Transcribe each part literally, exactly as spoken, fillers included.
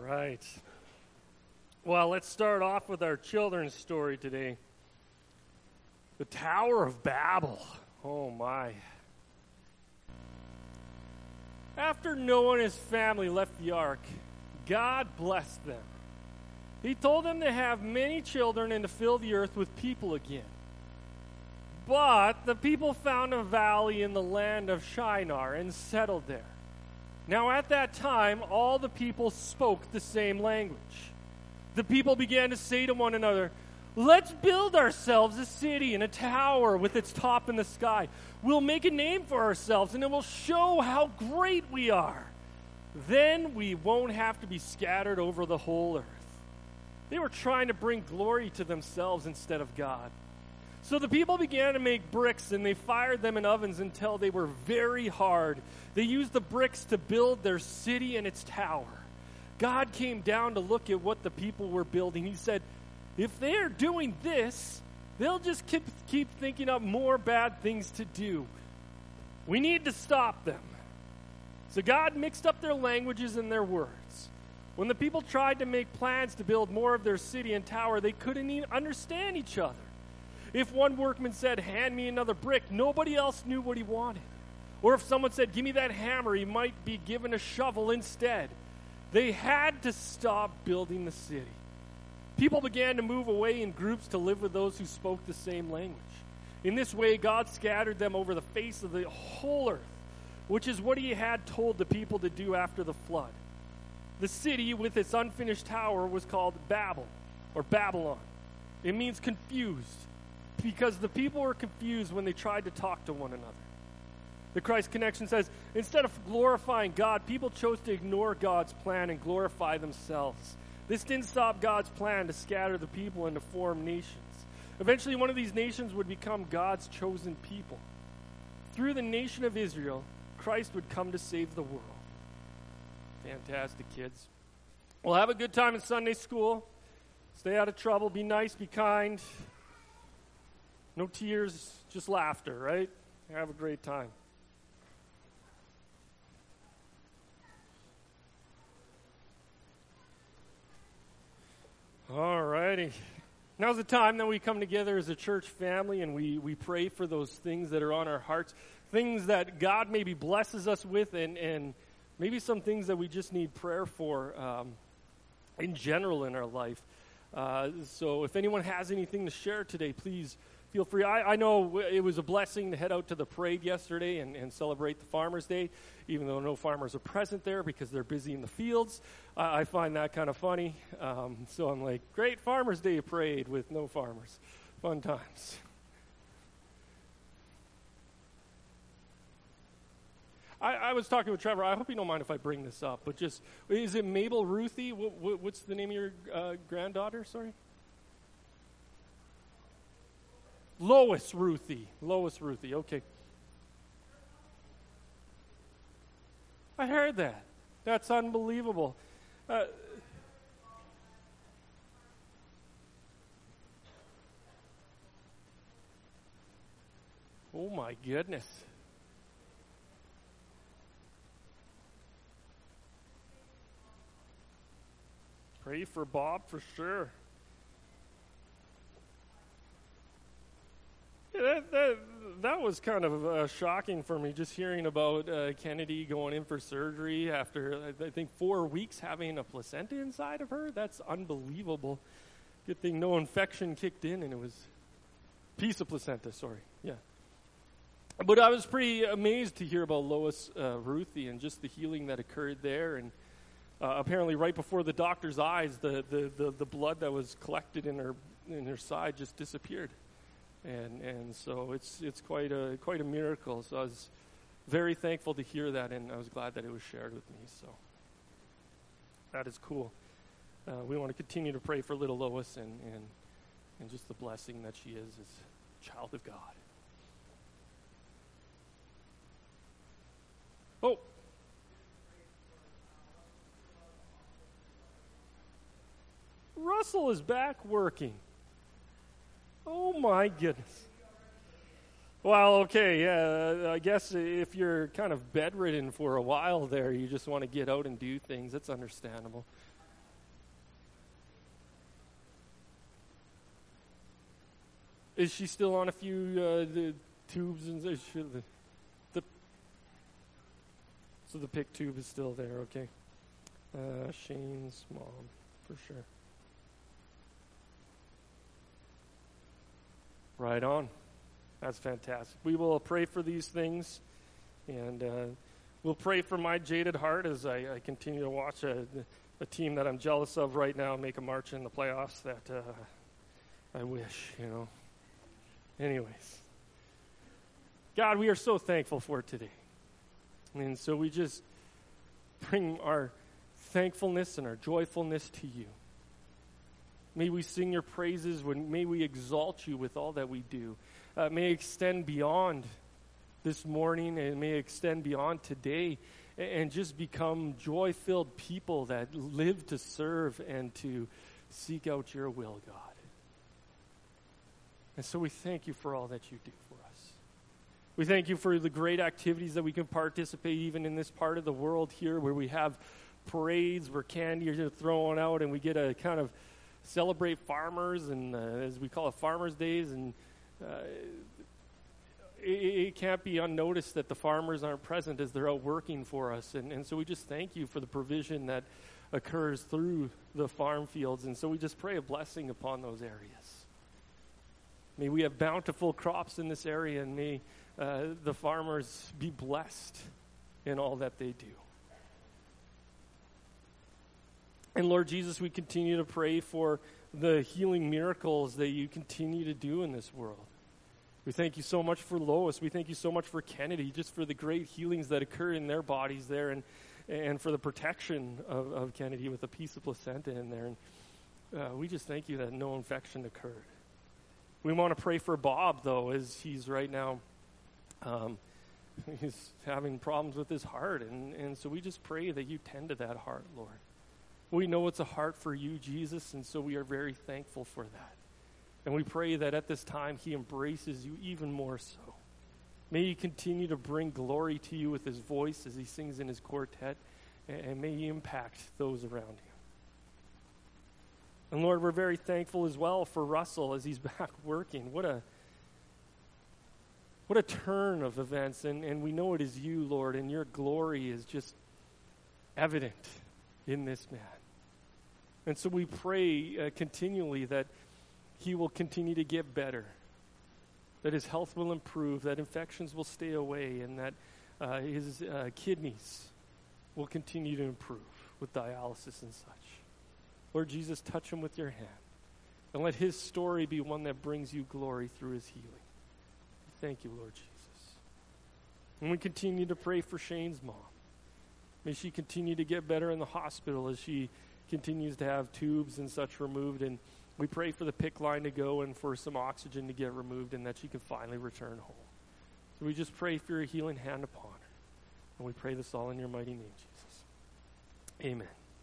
right. Well, let's start off with our children's story today. The Tower of Babel. Oh, my. After Noah and his family left the ark, God blessed them. He told them to have many children and to fill the earth with people again. But the people found a valley in the land of Shinar and settled there. Now at that time, all the people spoke the same language. The people began to say to one another, "Let's build ourselves a city and a tower with its top in the sky. We'll make a name for ourselves, and it will show how great we are. Then we won't have to be scattered over the whole earth." They were trying to bring glory to themselves instead of God. So the people began to make bricks, and they fired them in ovens until they were very hard. They used the bricks to build their city and its tower. God came down to look at what the people were building. He said, if they're doing this, they'll just keep, keep thinking up more bad things to do. We need to stop them. So God mixed up their languages and their words. When the people tried to make plans to build more of their city and tower, they couldn't even understand each other. If one workman said, "Hand me another brick," nobody else knew what he wanted. Or if someone said, "Give me that hammer," he might be given a shovel instead. They had to stop building the city. People began to move away in groups to live with those who spoke the same language. In this way, God scattered them over the face of the whole earth, which is what he had told the people to do after the flood. The city with its unfinished tower was called Babel, or Babylon. It means confused, because the people were confused when they tried to talk to one another. The Christ Connection says, instead of glorifying God, people chose to ignore God's plan and glorify themselves. This didn't stop God's plan to scatter the people and to form nations. Eventually, one of these nations would become God's chosen people. Through the nation of Israel, Christ would come to save the world. Fantastic, kids. Well, have a good time in Sunday school. Stay out of trouble. Be nice. Be kind. No tears, just laughter, right? Have a great time. All righty. Now's the time that we come together as a church family and we, we pray for those things that are on our hearts, things that God maybe blesses us with, and, and maybe some things that we just need prayer for um, in general in our life. Uh, so if anyone has anything to share today, please feel free. I, I know it was a blessing to head out to the parade yesterday and, and celebrate the Farmers' Day, even though no farmers are present there because they're busy in the fields. Uh, I find that kind of funny. Um, so I'm like, great Farmers' Day parade with no farmers. Fun times. I, I was talking with Trevor. I hope you don't mind if I bring this up, but just, is it Mabel Ruthie? What, what, what's the name of your uh, granddaughter? Sorry? Lois Ruthie. Lois Ruthie, okay. I heard that. That's unbelievable. Uh, oh my goodness. Pray for Bob for sure. Yeah, that, that, that was kind of uh, shocking for me, just hearing about uh, Kennedy going in for surgery after, I think, four weeks having a placenta inside of her. That's unbelievable. Good thing no infection kicked in, and it was piece of placenta, sorry. Yeah. But I was pretty amazed to hear about Lois uh, Ruthie and just the healing that occurred there. And uh, apparently right before the doctor's eyes, the, the, the, the blood that was collected in her in her side just disappeared. And and so it's it's quite a quite a miracle. So I was very thankful to hear that, and I was glad that it was shared with me. So that is cool. Uh, we want to continue to pray for little Lois and, and and just the blessing that she is as a child of God. Oh. Russell is back working. Oh, my goodness. Well, okay, yeah, I guess if you're kind of bedridden for a while there, you just want to get out and do things. That's understandable. Is she still on a few uh, the tubes and the, the so the PICC tube is still there? Okay, uh, Shane's mom for sure. Right on. That's fantastic. We will pray for these things, and uh, we'll pray for my jaded heart as I, I continue to watch a, a team that I'm jealous of right now make a march in the playoffs that uh, I wish, you know. Anyways, God, we are so thankful for today. And so we just bring our thankfulness and our joyfulness to you. May we sing your praises. When, may we exalt you with all that we do. Uh, may it extend beyond this morning, and may it extend beyond today, and, and just become joy-filled people that live to serve and to seek out your will, God. And so we thank you for all that you do for us. We thank you for the great activities that we can participate even in this part of the world here, where we have parades where candy is thrown out, and we get to kind of celebrate farmers, and uh, as we call it, Farmers' Days, and uh, it, it can't be unnoticed that the farmers aren't present as they're out working for us, and, and so we just thank you for the provision that occurs through the farm fields, and so we just pray a blessing upon those areas. May we have bountiful crops in this area, and may uh, the farmers be blessed in all that they do. And Lord Jesus, we continue to pray for the healing miracles that you continue to do in this world. We thank you so much for Lois. We thank you so much for Kennedy, just for the great healings that occur in their bodies there, and and for the protection of, of Kennedy with a piece of placenta in there. And uh, we just thank you that no infection occurred. We want to pray for Bob, though, as he's right now, um, he's having problems with his heart. And, and so we just pray that you tend to that heart, Lord. We know it's a heart for you, Jesus, and so we are very thankful for that. And we pray that at this time he embraces you even more so. May he continue to bring glory to you with his voice as he sings in his quartet, and, and may he impact those around him. And Lord, we're very thankful as well for Russell as he's back working. What a what a turn of events, and, and we know it is you, Lord, and your glory is just evident in this man. And so we pray uh, continually that he will continue to get better, that his health will improve, that infections will stay away, and that uh, his uh, kidneys will continue to improve with dialysis and such. Lord Jesus, touch him with your hand, and let his story be one that brings you glory through his healing. Thank you, Lord Jesus. And we continue to pray for Shane's mom. May she continue to get better in the hospital as she continues to have tubes and such removed. And we pray for the PICC line to go and for some oxygen to get removed and that she can finally return home. So we just pray for your healing hand upon her. And we pray this all in your mighty name, Jesus. Amen.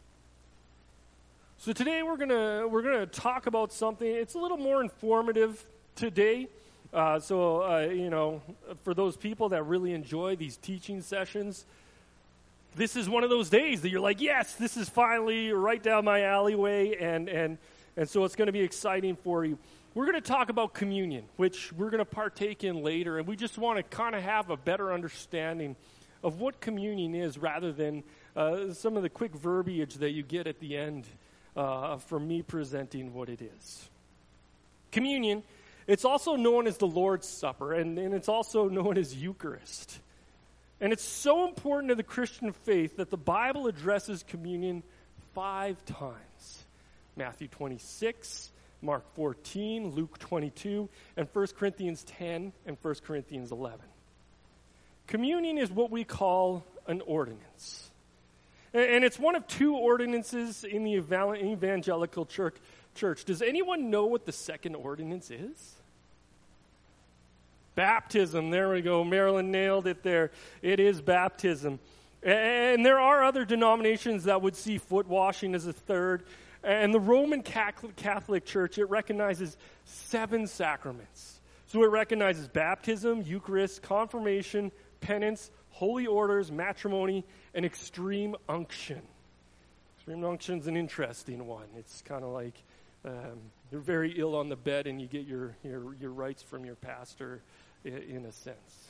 So today we're gonna we're gonna talk about something. It's a little more informative today. Uh, so uh, you know, for those people that really enjoy these teaching sessions, this is one of those days that you're like, yes, this is finally right down my alleyway, and and and so it's going to be exciting for you. We're going to talk about communion, which we're going to partake in later, and we just want to kind of have a better understanding of what communion is rather than uh, some of the quick verbiage that you get at the end uh, from me presenting what it is. Communion, it's also known as the Lord's Supper, and, and it's also known as Eucharist. And it's so important to the Christian faith that the Bible addresses communion five times. Matthew twenty-six, Mark fourteen, Luke twenty-two, and First Corinthians ten and First Corinthians eleven. Communion is what we call an ordinance. And it's one of two ordinances in the evangelical church. Church. Does anyone know what the second ordinance is? Baptism. There we go. Marilyn nailed it there. It is baptism. And there are other denominations that would see foot washing as a third. And the Roman Catholic Church, it recognizes seven sacraments. So it recognizes baptism, Eucharist, confirmation, penance, holy orders, matrimony, and extreme unction. Extreme unction is an interesting one. It's kind of like Um, you're very ill on the bed and you get your, your, your rights from your pastor in, in a sense.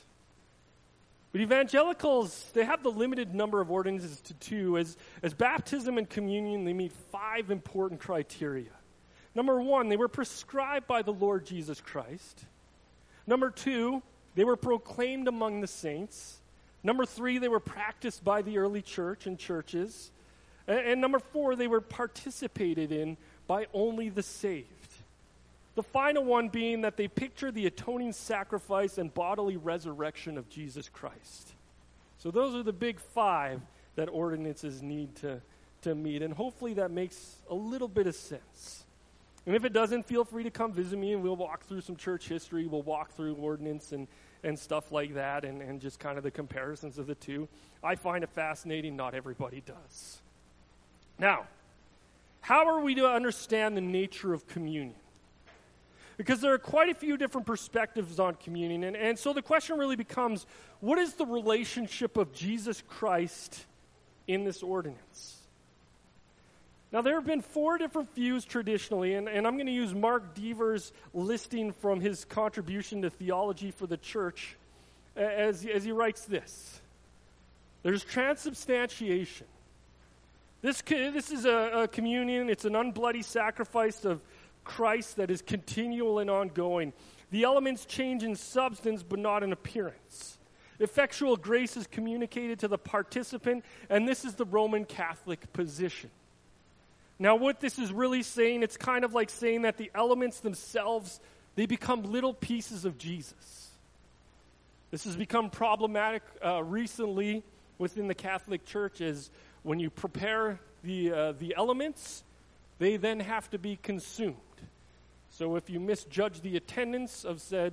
But evangelicals, they have the limited number of ordinances to two. As, as baptism and communion, they meet five important criteria. Number one, they were prescribed by the Lord Jesus Christ. Number two, they were proclaimed among the saints. Number three, they were practiced by the early church and churches. And, and number four, they were participated in by only the saved. The final one being that they picture the atoning sacrifice and bodily resurrection of Jesus Christ. So those are the big five that ordinances need to, to meet. And hopefully that makes a little bit of sense. And if it doesn't, feel free to come visit me and we'll walk through some church history. We'll walk through ordinance and, and stuff like that and, and just kind of the comparisons of the two. I find it fascinating. Not everybody does. Now, how are we to understand the nature of communion? Because there are quite a few different perspectives on communion. And, and so the question really becomes, what is the relationship of Jesus Christ in this ordinance? Now, there have been four different views traditionally, and, and I'm going to use Mark Dever's listing from his contribution to theology for the church as, as he writes this. There's transubstantiation. This, this is a, a communion. It's an unbloody sacrifice of Christ that is continual and ongoing. The elements change in substance, but not in appearance. Effectual grace is communicated to the participant, and this is the Roman Catholic position. Now, what this is really saying, it's kind of like saying that the elements themselves, they become little pieces of Jesus. This has become problematic uh, recently within the Catholic Church, as when you prepare the uh, the elements, they then have to be consumed. So if you misjudge the attendance of said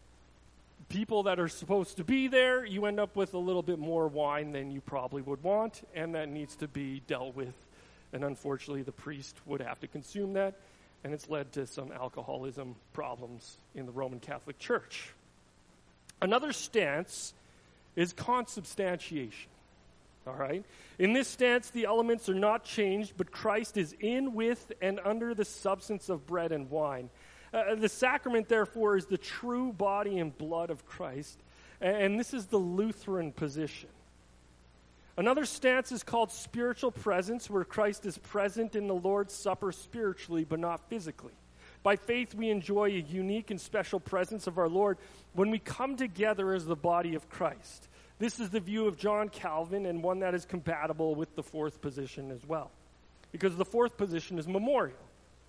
people that are supposed to be there, you end up with a little bit more wine than you probably would want, and that needs to be dealt with. And unfortunately, the priest would have to consume that, and it's led to some alcoholism problems in the Roman Catholic Church. Another stance is consubstantiation. All right? In this stance, the elements are not changed, but Christ is in, with, and under the substance of bread and wine. Uh, the sacrament, therefore, is the true body and blood of Christ, and this is the Lutheran position. Another stance is called spiritual presence, where Christ is present in the Lord's Supper spiritually, but not physically. By faith, we enjoy a unique and special presence of our Lord when we come together as the body of Christ. This is the view of John Calvin, and one that is compatible with the fourth position as well, because the fourth position is memorial.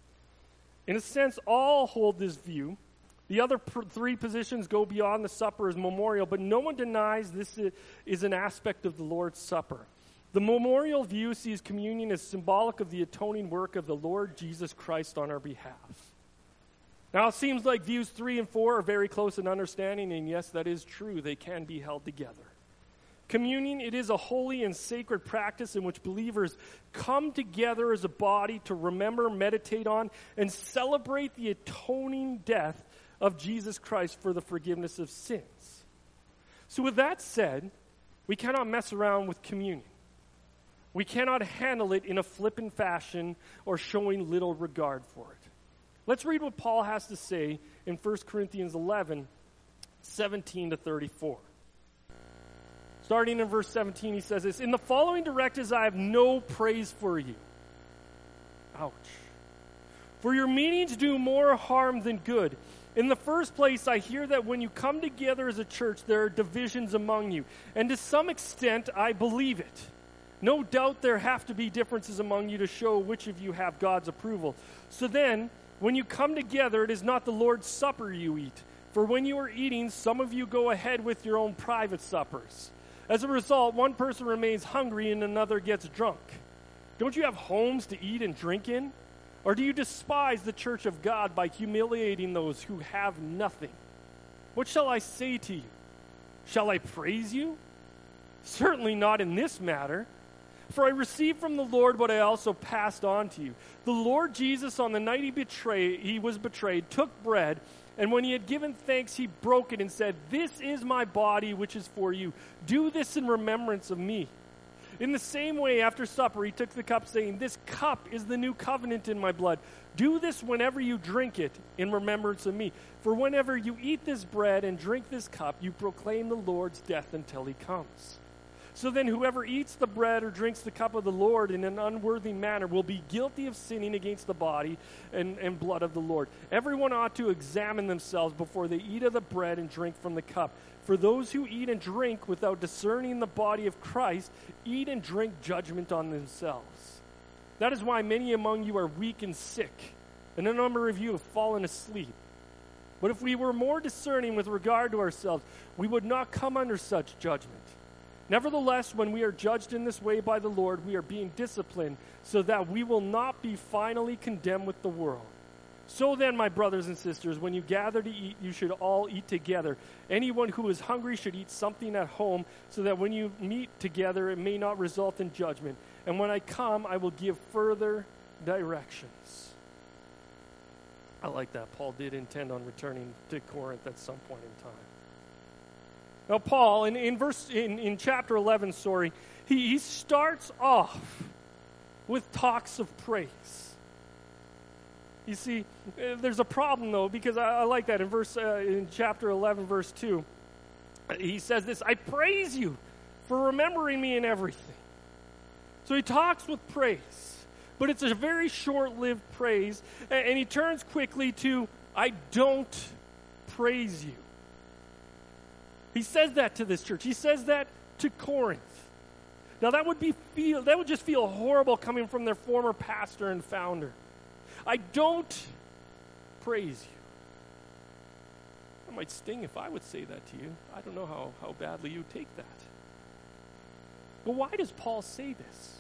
In a sense, all hold this view. The other pr- three positions go beyond the supper as memorial, but no one denies this is an aspect of the Lord's Supper. The memorial view sees communion as symbolic of the atoning work of the Lord Jesus Christ on our behalf. Now, it seems like views three and four are very close in understanding, and yes, that is true. They can be held together. Communion, it is a holy and sacred practice in which believers come together as a body to remember, meditate on, and celebrate the atoning death of Jesus Christ for the forgiveness of sins. So with that said, we cannot mess around with communion. We cannot handle it in a flippant fashion or showing little regard for it. Let's read what Paul has to say in First Corinthians eleven, seventeen to thirty-four. Starting in verse seventeen, he says this, "In the following directives I have no praise for you." Ouch. "For your meetings do more harm than good. In the first place, I hear that when you come together as a church, there are divisions among you. And to some extent, I believe it. No doubt there have to be differences among you to show which of you have God's approval. So then, when you come together, it is not the Lord's Supper you eat. For when you are eating, some of you go ahead with your own private suppers. As a result, one person remains hungry and another gets drunk. Don't you have homes to eat and drink in? Or do you despise the church of God by humiliating those who have nothing? What shall I say to you? Shall I praise you? Certainly not in this matter. For I received from the Lord what I also passed on to you. The Lord Jesus, on the night he betrayed, he was betrayed, took bread, and when he had given thanks, he broke it and said, 'This is my body, which is for you. Do this in remembrance of me.' In the same way, after supper, he took the cup, saying, "This cup is the new covenant in my blood. Do this whenever you drink it in remembrance of me. For whenever you eat this bread and drink this cup, you proclaim the Lord's death until he comes. So then whoever eats the bread or drinks the cup of the Lord in an unworthy manner will be guilty of sinning against the body and, and blood of the Lord. Everyone ought to examine themselves before they eat of the bread and drink from the cup. For those who eat and drink without discerning the body of Christ eat and drink judgment on themselves. That is why many among you are weak and sick, and a number of you have fallen asleep. But if we were more discerning with regard to ourselves, we would not come under such judgment. Nevertheless, when we are judged in this way by the Lord, we are being disciplined so that we will not be finally condemned with the world. So then, my brothers and sisters, when you gather to eat, you should all eat together. Anyone who is hungry should eat something at home, so that when you meet together, it may not result in judgment. And when I come, I will give further directions." I like that. Paul did intend on returning to Corinth at some point in time. Now, Paul, in, in verse in, in chapter eleven, sorry, he, he starts off with talks of praise. You see, uh, there's a problem though, because I, I like that in verse uh, in chapter eleven, verse two. He says this: "I praise you for remembering me in everything." So he talks with praise, but it's a very short-lived praise, and, and he turns quickly to, "I don't praise you." He says that to this church. He says that to Corinth. Now that would be feel that would just feel horrible coming from their former pastor and founder. "I don't praise you." It might sting if I would say that to you. I don't know how, how badly you take that. But why does Paul say this?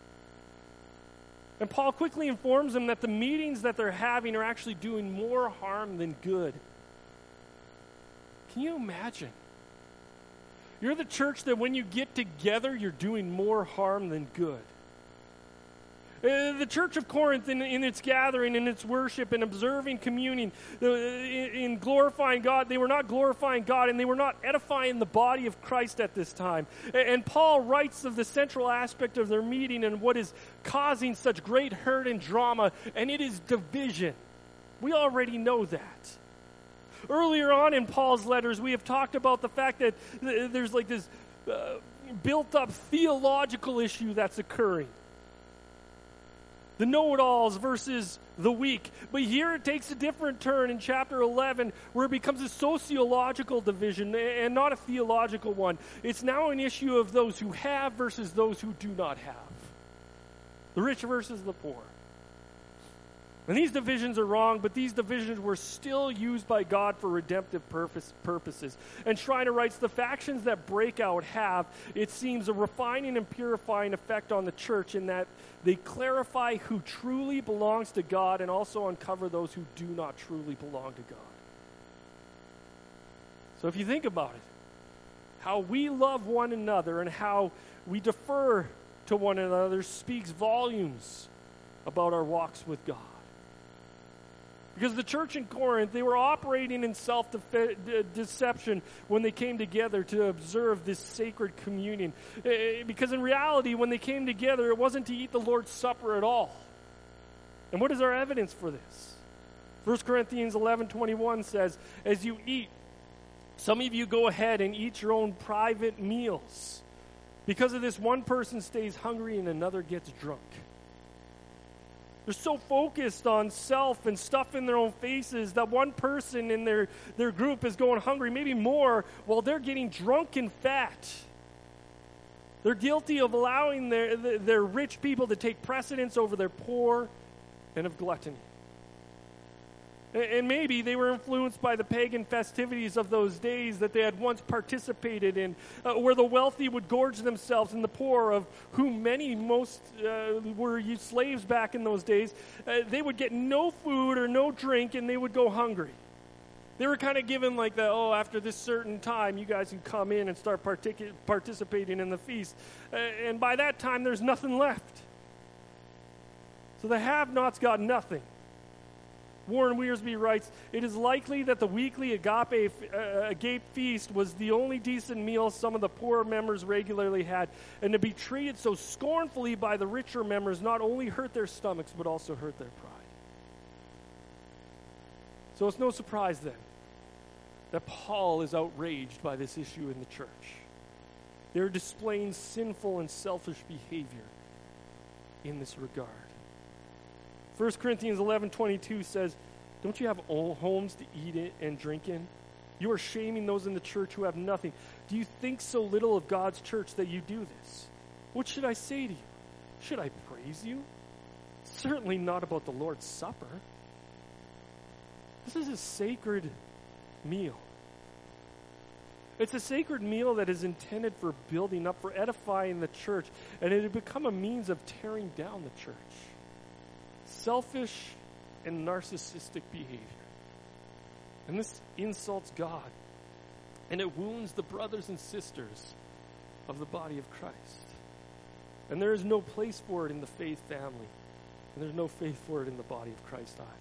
And Paul quickly informs them that the meetings that they're having are actually doing more harm than good. Can you imagine? You're the church that when you get together, you're doing more harm than good. Uh, the church of Corinth, in, in its gathering, in its worship, and observing communion, uh, in, in glorifying God, they were not glorifying God, and they were not edifying the body of Christ at this time. And, and Paul writes of the central aspect of their meeting and what is causing such great hurt and drama, and it is division. We already know that. Earlier on in Paul's letters, we have talked about the fact that th- there's like this uh, built-up theological issue that's occurring. The know-it-alls versus the weak. But here it takes a different turn in chapter eleven, where it becomes a sociological division and not a theological one. It's now an issue of those who have versus those who do not have. The rich versus the poor. And these divisions are wrong, but these divisions were still used by God for redemptive purpose, purposes. And Schreiner writes, "The factions that break out have, it seems, a refining and purifying effect on the church in that they clarify who truly belongs to God and also uncover those who do not truly belong to God." So if you think about it, how we love one another and how we defer to one another speaks volumes about our walks with God. Because the church in Corinth, they were operating in self-deception when they came together to observe this sacred communion. Because in reality, when they came together, it wasn't to eat the Lord's Supper at all. And what is our evidence for this? First Corinthians eleven twenty-one says, "As you eat, some of you go ahead and eat your own private meals. Because of this, one person stays hungry and another gets drunk." They're so focused on self and stuff in their own faces that one person in their, their group is going hungry, maybe more, while they're getting drunk and fat. They're guilty of allowing their, their rich people to take precedence over their poor and of gluttony. And maybe they were influenced by the pagan festivities of those days that they had once participated in, uh, where the wealthy would gorge themselves and the poor, of whom many most uh, were slaves back in those days, uh, they would get no food or no drink and they would go hungry. They were kind of given like the, oh, after this certain time, you guys can come in and start partic- participating in the feast. Uh, and by that time, there's nothing left. So the have-nots got nothing. Warren Wiersbe writes, "It is likely that the weekly agape, uh, agape feast was the only decent meal some of the poorer members regularly had, and to be treated so scornfully by the richer members not only hurt their stomachs, but also hurt their pride." So it's no surprise then that Paul is outraged by this issue in the church. They're displaying sinful and selfish behavior in this regard. First Corinthians eleven twenty-two says, "Don't you have homes to eat in and drink in? You are shaming those in the church who have nothing. Do you think so little of God's church that you do this? What should I say to you? Should I praise you? Certainly not about the Lord's Supper. This is a sacred meal. It's a sacred meal that is intended for building up, for edifying the church, and it had become a means of tearing down the church. Selfish and narcissistic behavior. And this insults God, and it wounds the brothers and sisters of the body of Christ. And there is no place for it in the faith family, and there's no faith for it in the body of Christ either.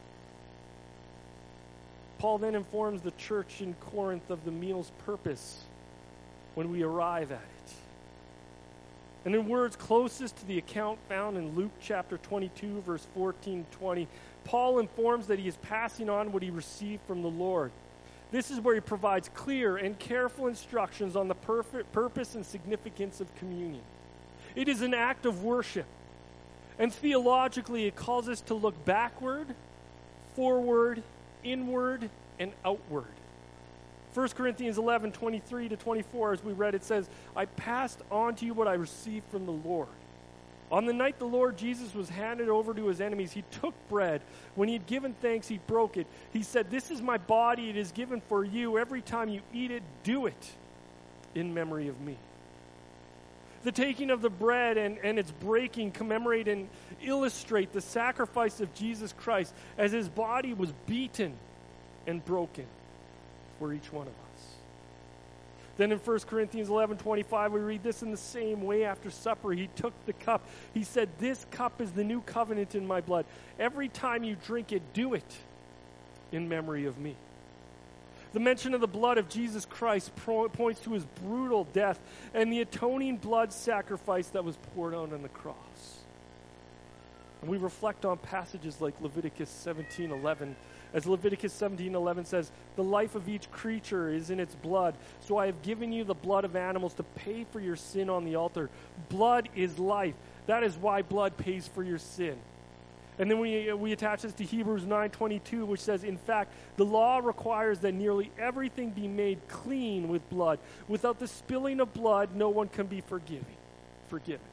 Paul then informs the church in Corinth of the meal's purpose when we arrive at it. And in words closest to the account found in Luke chapter twenty-two, verse fourteen to twenty, Paul informs that he is passing on what he received from the Lord. This is where he provides clear and careful instructions on the perfect purpose and significance of communion. It is an act of worship. And theologically, it calls us to look backward, forward, inward, and outward. First Corinthians eleven twenty-three to twenty-four, as we read, it says, "I passed on to you what I received from the Lord. On the night the Lord Jesus was handed over to his enemies, he took bread. When he had given thanks, he broke it. He said, 'This is my body, it is given for you. Every time you eat it, do it in memory of me.'" The taking of the bread and, and its breaking commemorate and illustrate the sacrifice of Jesus Christ as his body was beaten and broken for each one of us. Then in First Corinthians eleven twenty-five, we read this: "In the same way, after supper, he took the cup. He said, 'This cup is the new covenant in my blood. Every time you drink it, do it in memory of me.'" The mention of the blood of Jesus Christ pro- points to his brutal death and the atoning blood sacrifice that was poured out on the cross. And we reflect on passages like Leviticus seventeen eleven. As Leviticus seventeen eleven says, "The life of each creature is in its blood. So I have given you the blood of animals to pay for your sin on the altar. Blood is life. That is why blood pays for your sin." And then we we attach this to Hebrews nine twenty-two, which says, "In fact, the law requires that nearly everything be made clean with blood. Without the spilling of blood, no one can be forgiving, forgiven."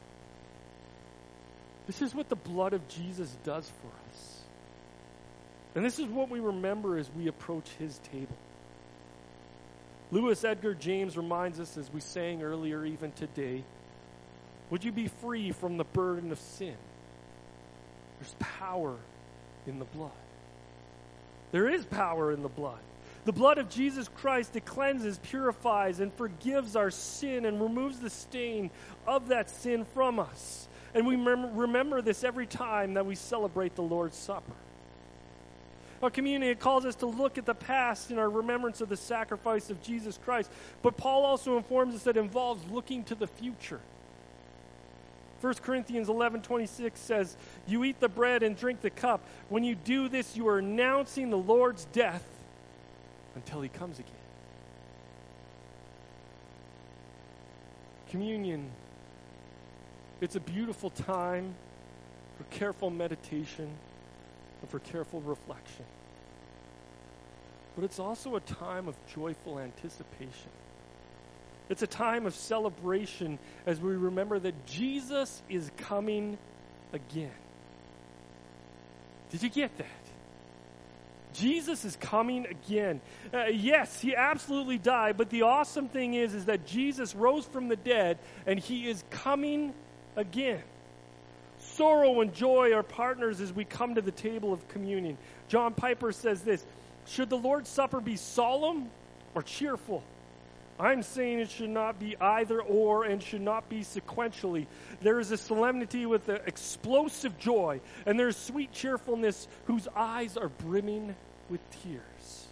This is what the blood of Jesus does for us. And this is what we remember as we approach his table. Louis Edgar James reminds us, as we sang earlier even today, would you be free from the burden of sin? There's power in the blood. There is power in the blood. The blood of Jesus Christ, it cleanses, purifies, and forgives our sin and removes the stain of that sin from us. And we mem- remember this every time that we celebrate the Lord's Supper. Our community, it calls us to look at the past in our remembrance of the sacrifice of Jesus Christ. But Paul also informs us that it involves looking to the future. First Corinthians eleven twenty-six says, "You eat the bread and drink the cup. When you do this, you are announcing the Lord's death until he comes again." Communion, it's a beautiful time for careful meditation and for careful reflection. But it's also a time of joyful anticipation. It's a time of celebration as we remember that Jesus is coming again. Did you get that? Jesus is coming again. Uh, yes, he absolutely died, but the awesome thing is, is that Jesus rose from the dead and he is coming again. Sorrow and joy are partners as we come to the table of communion. John Piper says this: "Should the Lord's Supper be solemn or cheerful? I'm saying it should not be either or and should not be sequentially. There is a solemnity with an explosive joy, and there is sweet cheerfulness whose eyes are brimming with tears.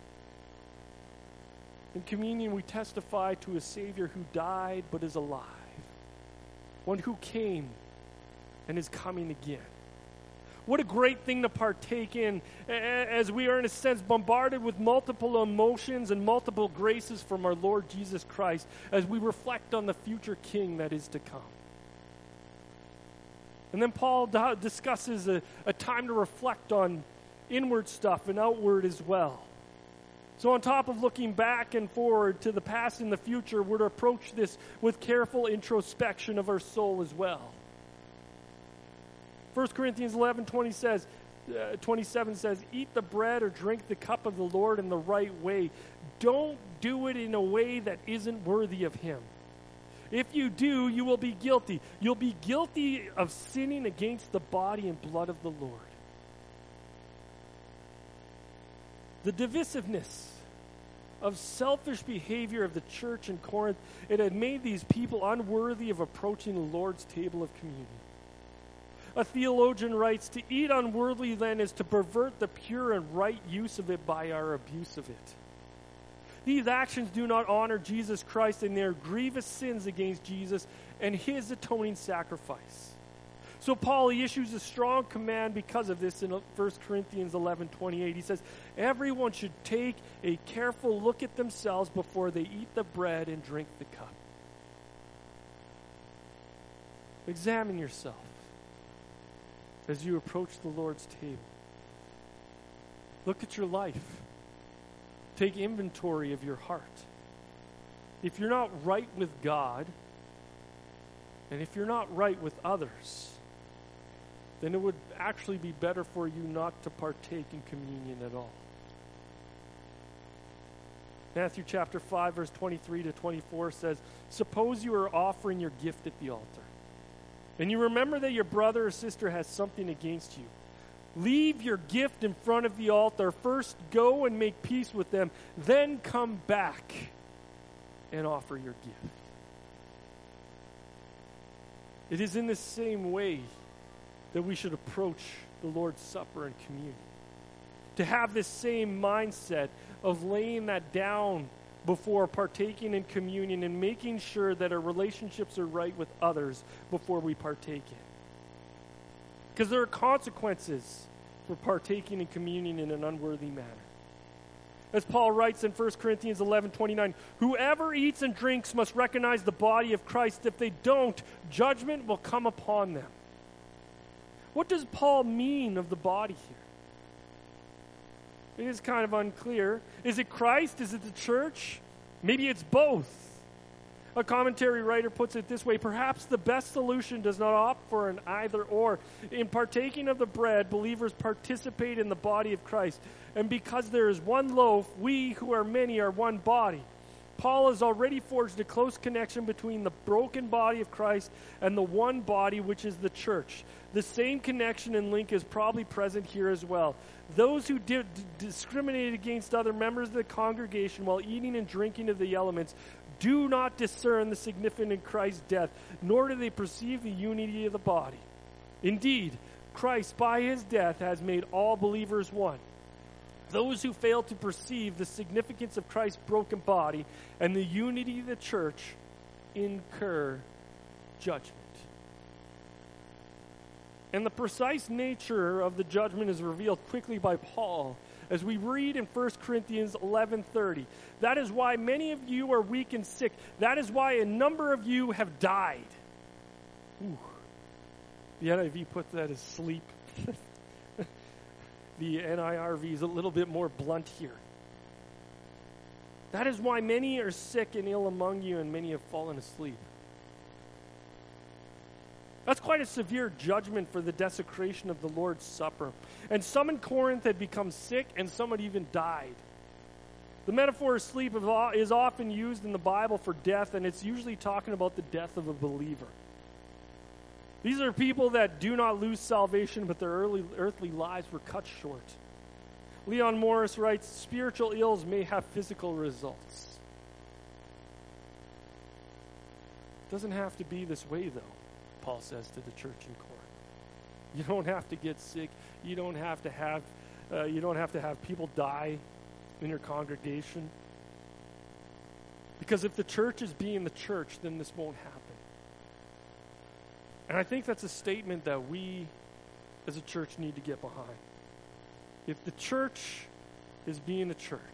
In communion, we testify to a Savior who died but is alive, one who came and is coming again. What a great thing to partake in, as we are, in a sense, bombarded with multiple emotions and multiple graces from our Lord Jesus Christ as we reflect on the future King that is to come. And then Paul da- discusses a, a time to reflect on inward stuff and outward as well. So on top of looking back and forward to the past and the future, we're to approach this with careful introspection of our soul as well. First Corinthians eleven twenty says, uh, twenty-seven says, eat the bread or drink the cup of the Lord in the right way. Don't do it in a way that isn't worthy of Him. If you do, you will be guilty. You'll be guilty of sinning against the body and blood of the Lord. The divisiveness of selfish behavior of the church in Corinth, it had made these people unworthy of approaching the Lord's table of communion. A theologian writes, to eat unworthily then is to pervert the pure and right use of it by our abuse of it. These actions do not honor Jesus Christ, and they are grievous sins against Jesus and His atoning sacrifice. So Paul, he issues a strong command because of this in First Corinthians eleven twenty-eight. He says, everyone should take a careful look at themselves before they eat the bread and drink the cup. Examine yourself as you approach the Lord's table. Look at your life. Take inventory of your heart. If you're not right with God, and if you're not right with others, then it would actually be better for you not to partake in communion at all. Matthew chapter five, verse twenty-three to twenty-four says, suppose you are offering your gift at the altar, and you remember that your brother or sister has something against you. Leave your gift in front of the altar. First go and make peace with them. Then come back and offer your gift. It is in the same way that we should approach the Lord's Supper and communion. To have this same mindset of laying that down before partaking in communion and making sure that our relationships are right with others before we partake in. Because there are consequences for partaking in communion in an unworthy manner. As Paul writes in First Corinthians eleven twenty-nine, whoever eats and drinks must recognize the body of Christ. If they don't, judgment will come upon them. What does Paul mean of the body here? It is kind of unclear. Is it Christ? Is it the church? Maybe it's both. A commentary writer puts it this way: perhaps the best solution does not opt for an either or. In partaking of the bread, believers participate in the body of Christ. And because there is one loaf, we who are many are one body. Paul has already forged a close connection between the broken body of Christ and the one body, which is the church. The same connection and link is probably present here as well. Those who di- discriminate against other members of the congregation while eating and drinking of the elements do not discern the significance of Christ's death, nor do they perceive the unity of the body. Indeed, Christ, by His death, has made all believers one. Those who fail to perceive the significance of Christ's broken body and the unity of the church incur judgment. And the precise nature of the judgment is revealed quickly by Paul as we read in First Corinthians eleven thirty. That is why many of you are weak and sick. That is why a number of you have died. Ooh. The N I V puts that as sleep. The N I R V is a little bit more blunt here. That is why many are sick and ill among you, and many have fallen asleep. That's quite a severe judgment for the desecration of the Lord's Supper. And some in Corinth had become sick, and some had even died. The metaphor of sleep is often used in the Bible for death, and it's usually talking about the death of a believer. These are people that do not lose salvation, but their early, earthly lives were cut short. Leon Morris writes, spiritual ills may have physical results. doesn't have to be this way, though, Paul says to the church in Corinth. You don't have to get sick. You don't have to have, uh, you don't have to have people die in your congregation. Because if the church is being the church, then this won't happen. And I think that's a statement that we as a church need to get behind. If the church is being the church,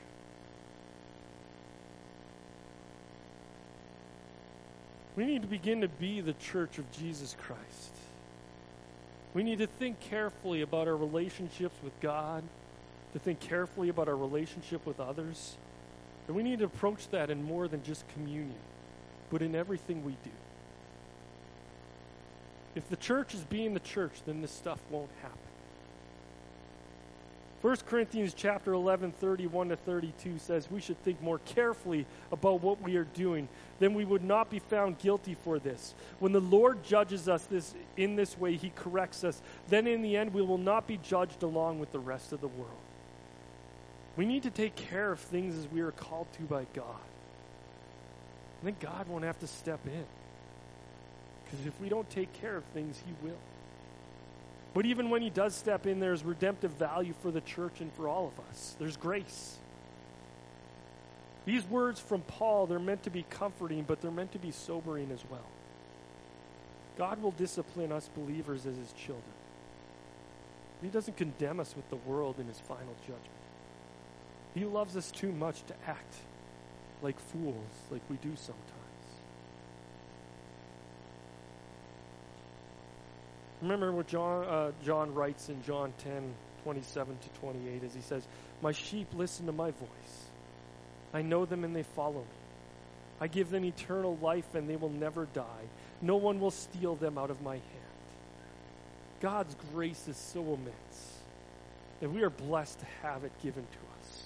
we need to begin to be the church of Jesus Christ. We need to think carefully about our relationships with God, to think carefully about our relationship with others. And we need to approach that in more than just communion, but in everything we do. If the church is being the church, then this stuff won't happen. First Corinthians chapter eleven, thirty-one to thirty-two says we should think more carefully about what we are doing. Then we would not be found guilty for this. When the Lord judges us this in this way, he corrects us. Then in the end, we will not be judged along with the rest of the world. We need to take care of things as we are called to by God. And then God won't have to step in. Because if we don't take care of things, he will. But even when he does step in, there's redemptive value for the church and for all of us. There's grace. These words from Paul, they're meant to be comforting, but they're meant to be sobering as well. God will discipline us believers as his children. He doesn't condemn us with the world in his final judgment. He loves us too much to act like fools, like we do sometimes. Remember what John uh, John writes in John ten, twenty-seven to twenty-eight, as he says, "My sheep listen to my voice. I know them and they follow me. I give them eternal life and they will never die. No one will steal them out of my hand." God's grace is so immense, and we are blessed to have it given to us.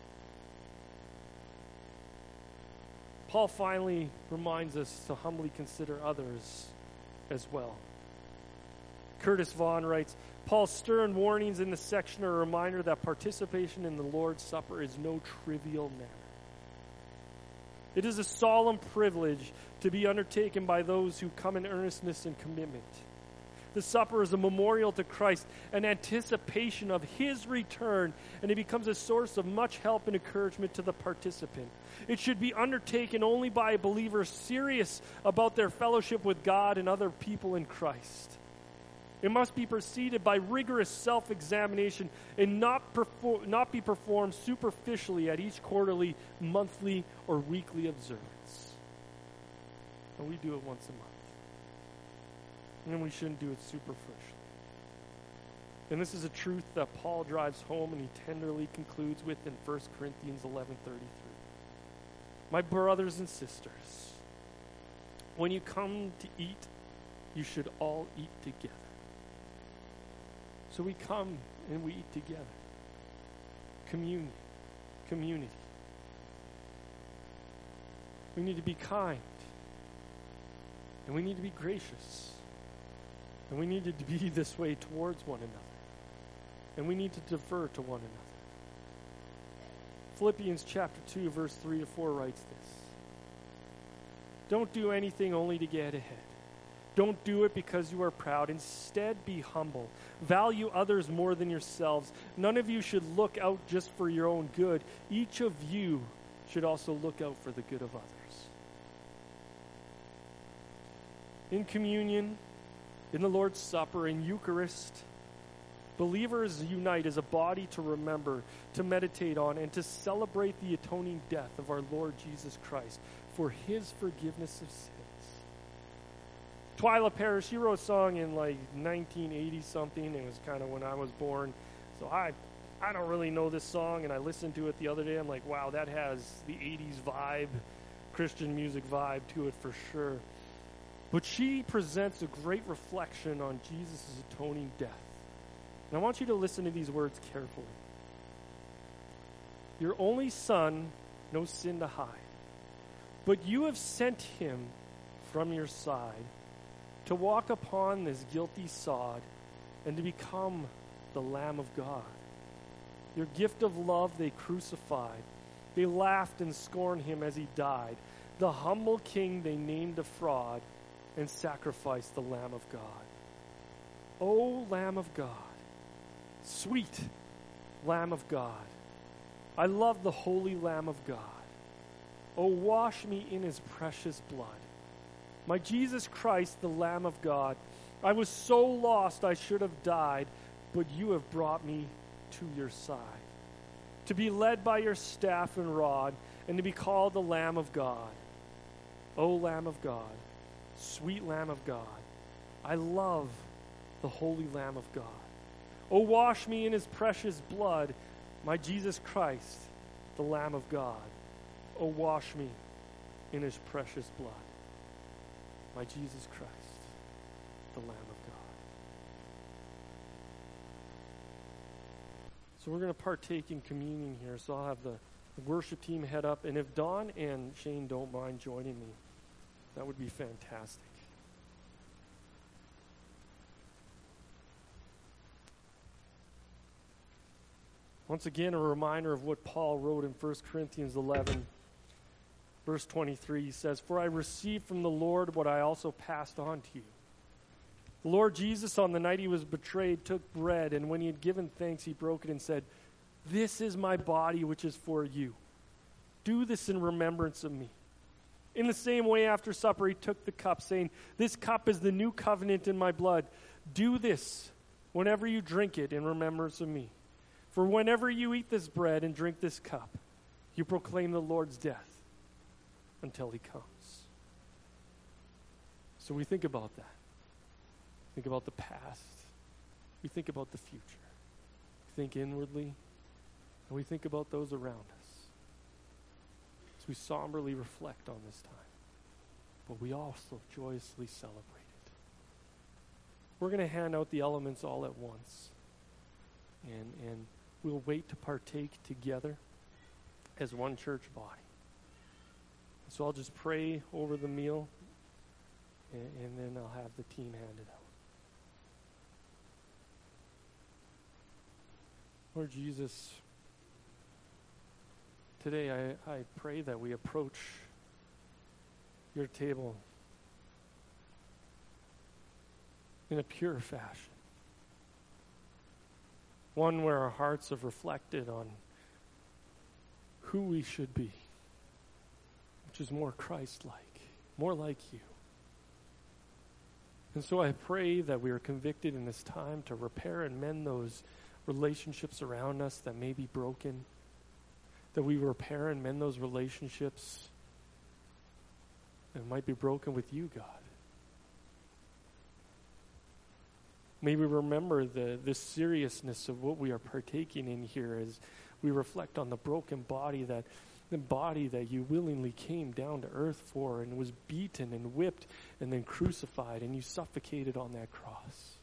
Paul finally reminds us to humbly consider others as well. Curtis Vaughan writes, Paul's stern warnings in this section are a reminder that participation in the Lord's Supper is no trivial matter. It is a solemn privilege to be undertaken by those who come in earnestness and commitment. The supper is a memorial to Christ, an anticipation of his return, and it becomes a source of much help and encouragement to the participant. It should be undertaken only by believers serious about their fellowship with God and other people in Christ. It must be preceded by rigorous self-examination and not, perfor- not be performed superficially at each quarterly, monthly, or weekly observance. And we do it once a month. And we shouldn't do it superficially. And this is a truth that Paul drives home and he tenderly concludes with in First Corinthians eleven thirty-three. My brothers and sisters, when you come to eat, you should all eat together. So we come and we eat together. Communion, community. We need to be kind. And we need to be gracious. And we need to be this way towards one another. And we need to defer to one another. Philippians chapter two, verse three to four writes this. Don't do anything only to get ahead. Don't do it because you are proud. Instead, be humble. Value others more than yourselves. None of you should look out just for your own good. Each of you should also look out for the good of others. In communion, in the Lord's Supper, in Eucharist, believers unite as a body to remember, to meditate on, and to celebrate the atoning death of our Lord Jesus Christ for his forgiveness of sins. Twyla Parrish, she wrote a song in like nineteen eighty something. It was kind of when I was born. So I I don't really know this song, and I listened to it the other day. I'm like, wow, that has the eighties vibe, Christian music vibe to it for sure. But she presents a great reflection on Jesus' atoning death. And I want you to listen to these words carefully. Your only son, no sin to hide, but you have sent him from your side to walk upon this guilty sod and to become the Lamb of God. Your gift of love they crucified. They laughed and scorned him as he died. the humble king they named a fraud and sacrificed the Lamb of God. O Lamb of God, sweet Lamb of God, I love the holy Lamb of God. O wash me in his precious blood. My Jesus Christ, the Lamb of God, I was so lost I should have died, but you have brought me to your side, to be led by your staff and rod, and to be called the Lamb of God. O Lamb of God, sweet Lamb of God, I love the holy Lamb of God. O wash me in his precious blood, my Jesus Christ, the Lamb of God. O wash me in his precious blood, my Jesus Christ, the Lamb of God. So we're going to partake in communion here. So I'll have the, the worship team head up. And if Don and Shane don't mind joining me, that would be fantastic. Once again, a reminder of what Paul wrote in First Corinthians eleven, verse twenty-three. He says, "For I received from the Lord what I also passed on to you. The Lord Jesus, on the night he was betrayed, took bread, and when he had given thanks, he broke it and said, 'This is my body, which is for you. Do this in remembrance of me.' In the same way, after supper, he took the cup, saying, 'This cup is the new covenant in my blood. Do this whenever you drink it in remembrance of me. For whenever you eat this bread and drink this cup, you proclaim the Lord's death until he comes.'" So we think about that. Think about the past. We think about the future. We think inwardly, and we think about those around us. As we somberly reflect on this time, but we also joyously celebrate it. We're going to hand out the elements all at once, and and we'll wait to partake together as one church body. So I'll just pray over the meal, and, and then I'll have the team hand it out. Lord Jesus, today I, I pray that we approach your table in a pure fashion. One where our hearts have reflected on who we should be, which is more Christ-like, more like you. And so I pray that we are convicted in this time to repair and mend those relationships around us that may be broken, that we repair and mend those relationships that might be broken with you, God. May we remember the, the seriousness of what we are partaking in here as we reflect on the broken body, that the body that you willingly came down to earth for and was beaten and whipped and then crucified, and you suffocated on that cross.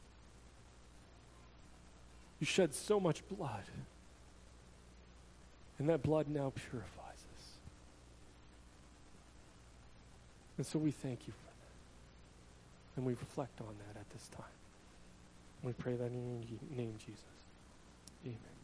You shed so much blood, and that blood now purifies us. And so we thank you for that, and we reflect on that at this time. We pray that in your name, Jesus. Amen.